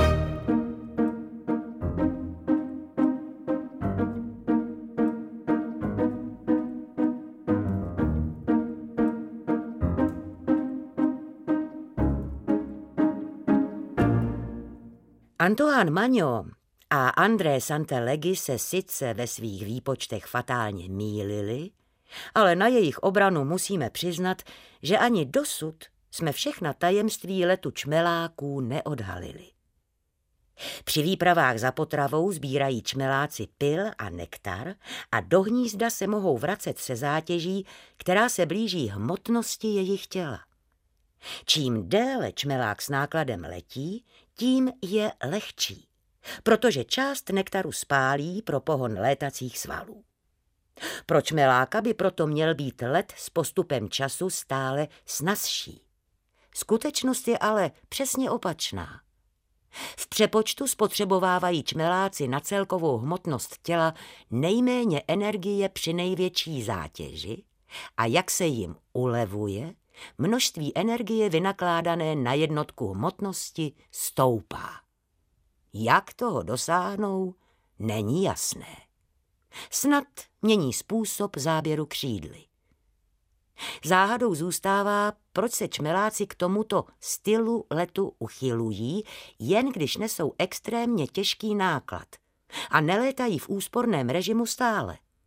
Antoine Magnon a André Sant'Eleghi se sice ve svých výpočtech fatálně mýlili, ale na jejich obranu musíme přiznat, že ani dosud jsme všechna tajemství letu čmeláků neodhalili. Při výpravách za potravou sbírají čmeláci pyl a nektar a do hnízda se mohou vracet se zátěží, která se blíží hmotnosti jejich těla. Čím déle čmelák s nákladem letí, tím je lehčí, protože část nektaru spálí pro pohon létacích svalů. Pro čmeláka by proto měl být let s postupem času stále snazší. Skutečnost je ale přesně opačná. V přepočtu spotřebovávají čmeláci na celkovou hmotnost těla nejméně energie při největší zátěži a jak se jim ulevuje, množství energie vynakládané na jednotku hmotnosti stoupá. Jak toho dosáhnou, není jasné. Snad mění způsob záběru křídly. Záhadou zůstává, proč se čmeláci k tomuto stylu letu uchylují, jen když nesou extrémně těžký náklad a nelétají v úsporném režimu stále.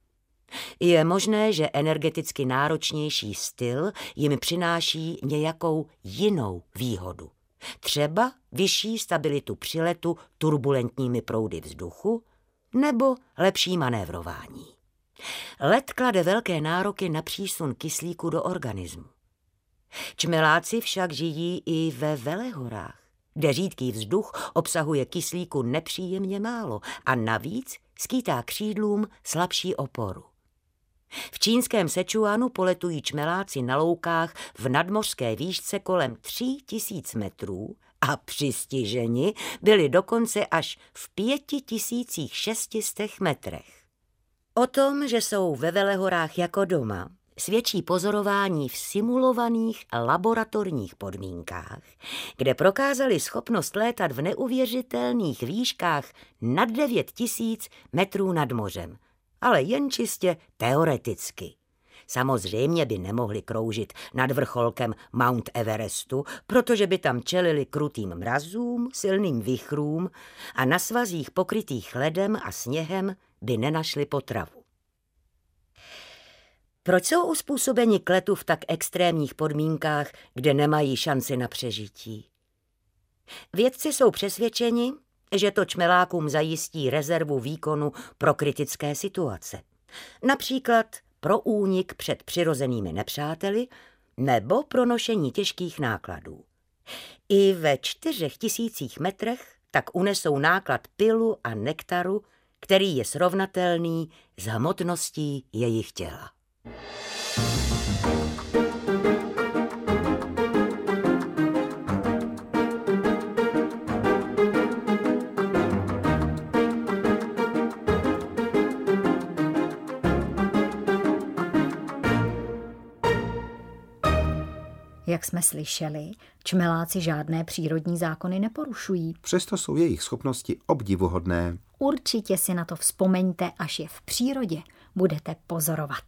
Je možné, že energeticky náročnější styl jim přináší nějakou jinou výhodu. Třeba vyšší stabilitu při letu turbulentními proudy vzduchu nebo lepší manévrování. Let klade velké nároky na přísun kyslíku do organismu. Čmeláci však žijí i ve velehorách, kde řídký vzduch obsahuje kyslíku nepříjemně málo a navíc skýtá křídlům slabší oporu. V čínském Sečuanu poletují čmeláci na loukách v nadmořské výšce kolem tří tisíc metrů a přistiženi byli dokonce až v pěti tisících šestistech metrech. O tom, že jsou ve velehorách jako doma, svědčí pozorování v simulovaných laboratorních podmínkách, kde prokázali schopnost létat v neuvěřitelných výškách nad devět tisíc metrů nad mořem, ale jen čistě teoreticky. Samozřejmě by nemohli kroužit nad vrcholkem Mount Everestu, protože by tam čelili krutým mrazům, silným vichrům a na svazích pokrytých ledem a sněhem by nenašli potravu. Proč jsou uspůsobeni k letu v tak extrémních podmínkách, kde nemají šanci na přežití? Vědci jsou přesvědčeni, že to čmelákům zajistí rezervu výkonu pro kritické situace. Například pro únik před přirozenými nepřáteli nebo pro nošení těžkých nákladů. I ve čtyřech tisících metrech tak unesou náklad pylu a nektaru, který je srovnatelný s hmotností jejich těla. Jak jsme slyšeli, čmeláci žádné přírodní zákony neporušují. Přesto jsou jejich schopnosti obdivuhodné. Určitě si na to vzpomeňte, až je v přírodě budete pozorovat.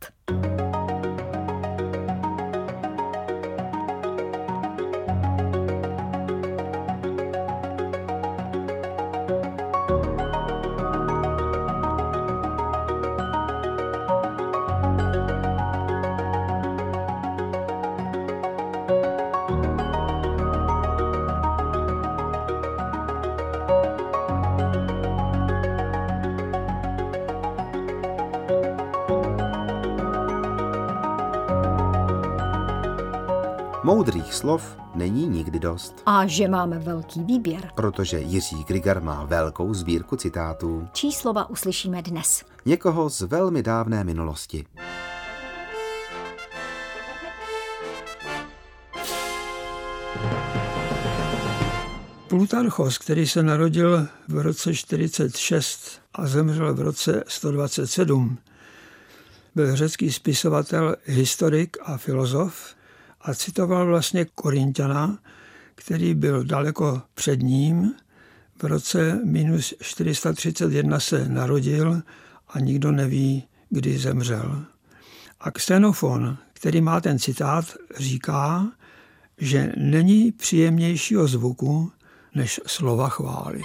Moudrých slov není nikdy dost. A že máme velký výběr. Protože Jiří Grigar má velkou sbírku citátů. Čí slova uslyšíme dnes? Někoho z velmi dávné minulosti. Plutarchos, který se narodil v roce čtyřicet šest a zemřel v roce sto dvacet sedm, byl řecký spisovatel, historik a filozof a citoval vlastně Korinťana, který byl daleko před ním. V roce minus čtyři sta třicet jedna se narodil a nikdo neví, kdy zemřel. A Xenofon, který má ten citát, říká, že není příjemnějšího zvuku než slova chvály.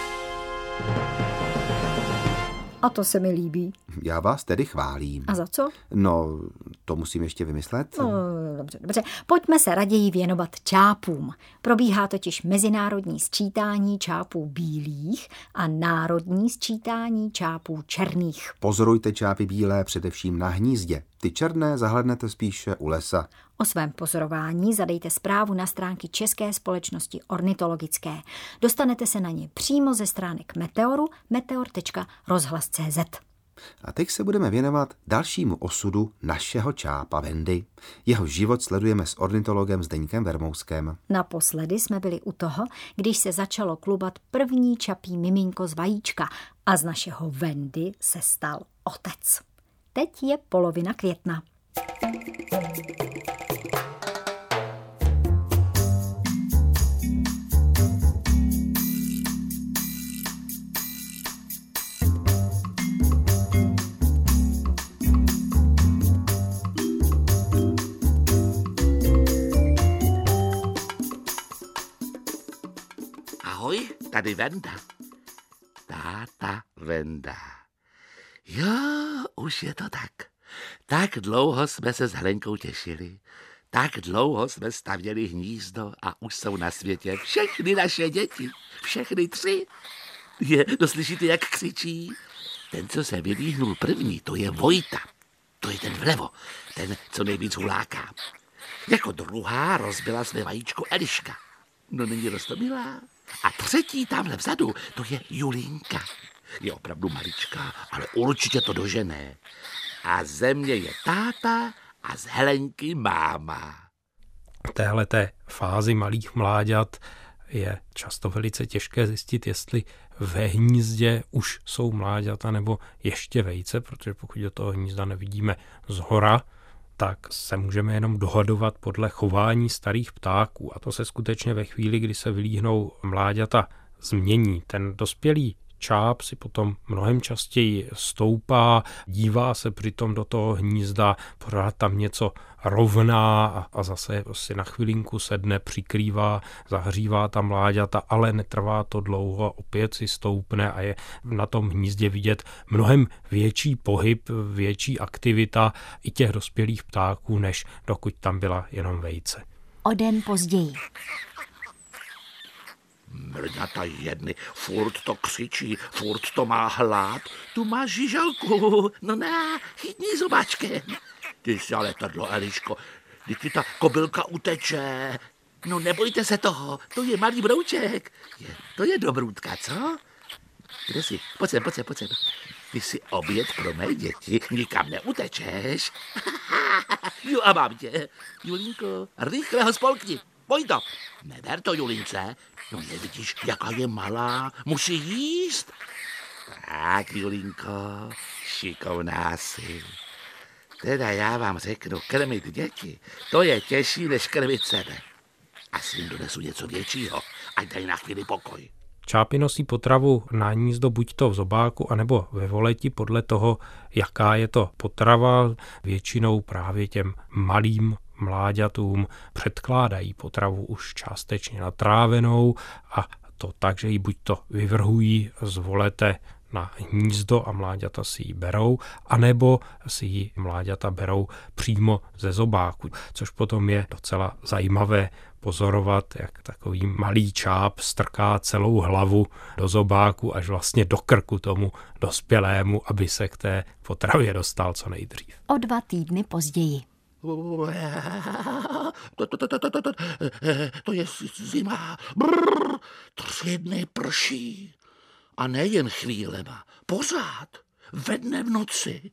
A to se mi líbí. Já vás tedy chválím. A za co? No, to musím ještě vymyslet. No, dobře, dobře. Pojďme se raději věnovat čápům. Probíhá totiž mezinárodní sčítání čápů bílých a národní sčítání čápů černých. Pozorujte čápy bílé především na hnízdě. Ty černé zahlednete spíše u lesa. O svém pozorování zadejte zprávu na stránky České společnosti ornitologické. Dostanete se na ně přímo ze stránek Meteoru meteor tečka rozhlas tečka cé zet. A teď se budeme věnovat dalšímu osudu našeho čápa Vendy. Jeho život sledujeme s ornitologem Zdeňkem Vermouskem. Naposledy jsme byli u toho, když se začalo klubat první čapí miminko z vajíčka a z našeho Vendy se stal otec. Teď je polovina května. Ahoj, tady Venda. Táta Venda. Jo, už je to tak. Tak dlouho jsme se s Helenkou těšili. Tak dlouho jsme stavěli hnízdo a už jsou na světě všechny naše děti. Všechny tři. Je, no slyšíte, jak křičí? Ten, co se vylíhnul první, to je Vojta. To je ten vlevo, ten, co nejvíc huláká. Jako druhá rozbila své vajíčko Eliška. No není roztomilá. A třetí tamhle vzadu, to je Julinka. Je opravdu maličká, ale určitě to dožené. A ze mě je táta a z Helenky máma. V téhleté fázi malých mláďat je často velice těžké zjistit, jestli ve hnízdě už jsou mláďata nebo ještě vejce, protože pokud do toho hnízda nevidíme zhora, tak se můžeme jenom dohadovat podle chování starých ptáků. A to se skutečně ve chvíli, kdy se vylíhnou mláďata, změní. Ten dospělý čáp si potom mnohem častěji stoupá, dívá se přitom do toho hnízda, pořád tam něco rovná a zase si na chvilinku sedne, přikrývá, zahřívá tam mláďata, ale netrvá to dlouho, opět si stoupne a je na tom hnízdě vidět mnohem větší pohyb, větší aktivita i těch dospělých ptáků, než dokud tam byla jenom vejce. O den později. Mrňata jedny, furt to křičí, furt to má hlad. Tu máš žíželku, no ne, chytni zubáčkem. Ty si ale trdlo, Eliško, kdy ti ta kobylka uteče. No nebojte se toho, to je malý brouček. Je, to je dobrůdka, co? Kde jsi? Pojď sem, pojď sem, pojď sem. Ty jsi oběd pro mé děti, nikam neutečeš. Jo a mám tě. Julinko, rychle ho spolkni. Pojď to. Neber to, Julince. No nevidíš, jaká je malá. Musí jíst. Tak, Julinko, šikovná si. Teda já vám řeknu, krmit děti, to je těžší, než krmit sebe. Asi jim donesu něco většího, ať dají na chvíli pokoj. Čápy nosí potravu na hnízdo buď to v zobáku, anebo ve voleti podle toho, jaká je to potrava. Většinou právě těm malým mláďatům předkládají potravu už částečně natrávenou a to tak, že ji buď to vyvrhují z volete na hnízdo a mláďata si ji berou, anebo si ji mláďata berou přímo ze zobáku, což potom je docela zajímavé pozorovat, jak takový malý čáp strká celou hlavu do zobáku až vlastně do krku tomu dospělému, aby se k té potravě dostal co nejdřív. O dva týdny později. To, to, to, to, to, to, to, to je zima. Brrr, tři dny prší. A nejen chvílema, pořád, ve dne v noci.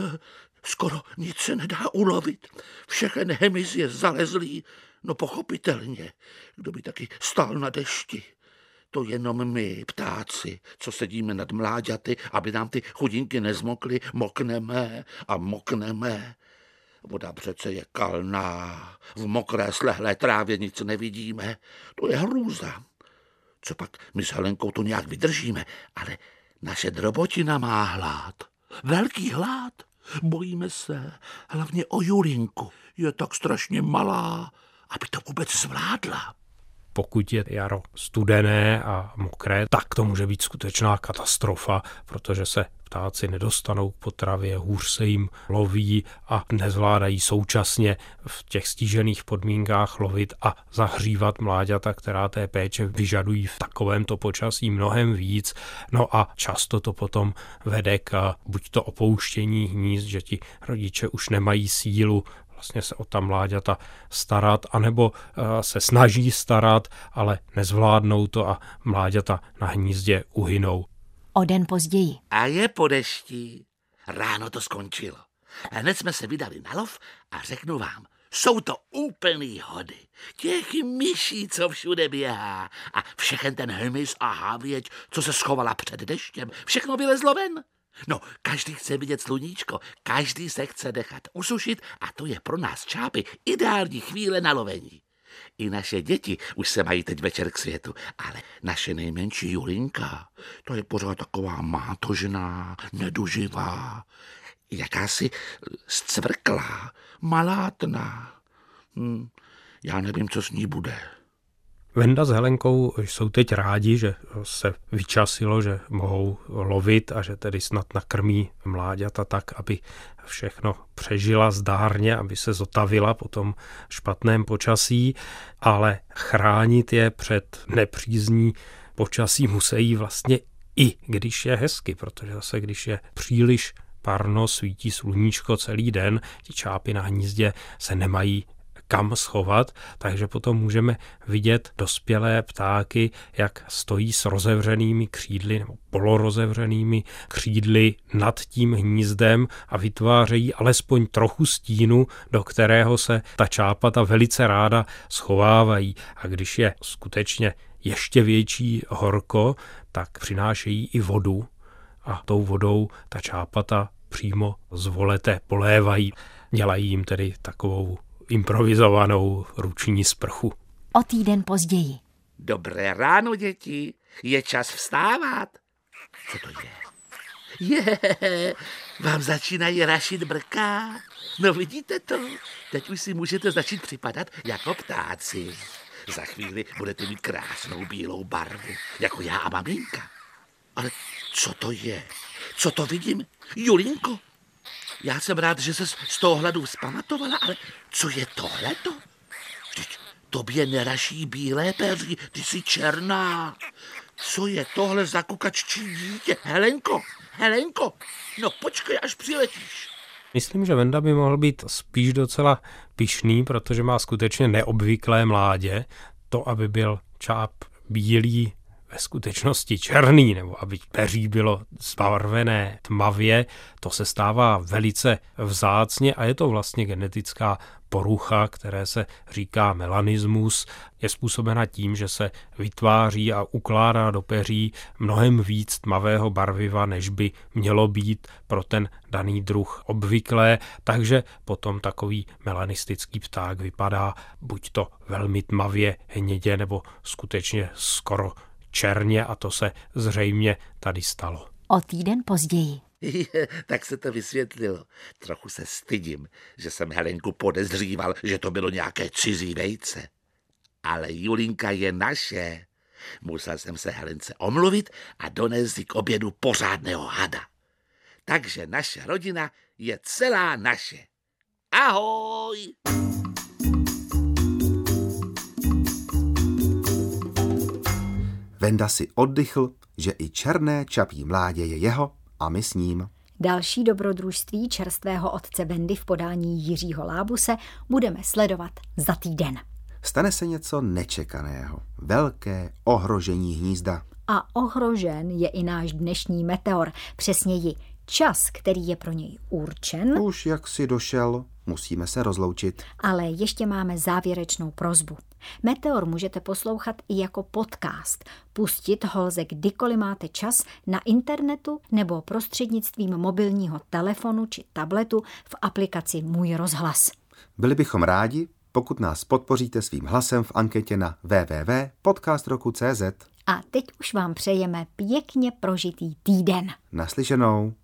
Skoro nic se nedá ulovit. Všechen hmyz je zalezlý. No pochopitelně, kdo by taky stál na dešti. To jenom my, ptáci, co sedíme nad mláďaty, aby nám ty chudinky nezmokly, mokneme a mokneme. Voda přece je kalná, v mokré slehlé trávě nic nevidíme. To je hrůza. Co pak my s Helenkou to nějak vydržíme, ale naše drobotina má hlad. Velký hlad. Bojíme se, hlavně o Julinku. Je tak strašně malá, aby to vůbec zvládla. Pokud je jaro studené a mokré, tak to může být skutečná katastrofa, protože se ptáci nedostanou k potravě, hůř se jim loví a nezvládají současně v těch stížených podmínkách lovit a zahřívat mláďata, která té péče vyžadují v takovémto počasí mnohem víc. No a často to potom vede k buď to opouštění hnízd, že ti rodiče už nemají sílu vlastně se o ta mláďata starat, anebo se snaží starat, ale nezvládnou to a mláďata na hnízdě uhynou. O den později. A je po dešti. Ráno to skončilo. Hned jsme se vydali na lov a řeknu vám, jsou to úplný hody. Těch myší, co všude běhá. A všechen ten hmyz a havěť, co se schovala před deštěm, všechno vylezlo ven. No, každý chce vidět sluníčko, každý se chce nechat usušit a to je pro nás čápy ideální chvíle na lovení. I naše děti už se mají teď večer k světu, ale naše nejmenší Julinka, to je pořád taková mátožná, neduživá, jakási zcvrklá, malátná. Hm, já nevím, co s ní bude. Venda s Helenkou jsou teď rádi, že se vyčasilo, že mohou lovit a že tedy snad nakrmí mláďata tak, aby všechno přežila zdárně, aby se zotavila po tom špatném počasí, ale chránit je před nepřízní počasí musí vlastně i když je hezky, protože zase když je příliš parno, svítí sluníčko celý den, ti čápy na hnízdě se nemají kam schovat, takže potom můžeme vidět dospělé ptáky, jak stojí s rozevřenými křídly nebo polorozevřenými křídly nad tím hnízdem a vytvářejí alespoň trochu stínu, do kterého se ta čápata velice ráda schovávají. A když je skutečně ještě větší horko, tak přinášejí i vodu a tou vodou ta čápata přímo z volete polévají. Dělají jim tedy takovou improvizovanou ruční sprchu. O týden později. Dobré ráno, děti. Je čas vstávat. Co to je? Je, vám začínají rašit brka. No vidíte to? Teď už si můžete začít připadat jako ptáci. Za chvíli budete mít krásnou bílou barvu, jako já a maminka. Ale co to je? Co to vidím? Julinko, já jsem rád, že ses z toho hladu vzpamatovala, ale co je tohleto? Vždyť tobě neraší bílé peří, ty jsi černá. Co je tohle za kukaččí dítě? Helenko, Helenko, no počkej, až přiletíš. Myslím, že Venda by mohl být spíš docela pyšný, protože má skutečně neobvyklé mládě. To, aby byl čáp bílý, ve skutečnosti černý, nebo aby peří bylo zbarvené tmavě, to se stává velice vzácně a je to vlastně genetická porucha, které se říká melanismus, je způsobena tím, že se vytváří a ukládá do peří mnohem víc tmavého barviva, než by mělo být pro ten daný druh obvyklé, takže potom takový melanistický pták vypadá buď to velmi tmavě hnědě, nebo skutečně skoro černě a to se zřejmě tady stalo. O týden později. Tak se to vysvětlilo. Trochu se stydím, že jsem Helenku podezříval, že to bylo nějaké cizí vejce. Ale Julinka je naše. Musel jsem se Helence omluvit a donést k obědu pořádného hada. Takže naše rodina je celá naše. Ahoj! Venda si oddychl, že i černé čapí mládě je jeho a my s ním. Další dobrodružství čerstvého otce Vendy v podání Jiřího Lábuse budeme sledovat za týden. Stane se něco nečekaného. Velké ohrožení hnízda. A ohrožen je i náš dnešní meteor. Přesněji čas, který je pro něj určen. Už jak si došel, musíme se rozloučit. Ale ještě máme závěrečnou prosbu. Meteor můžete poslouchat i jako podcast. Pustit ho lze kdykoliv máte čas na internetu nebo prostřednictvím mobilního telefonu či tabletu v aplikaci Můj rozhlas. Byli bychom rádi, pokud nás podpoříte svým hlasem v anketě na w w w tečka podcast roku tečka c z. A teď už vám přejeme pěkně prožitý týden. Naslyšenou.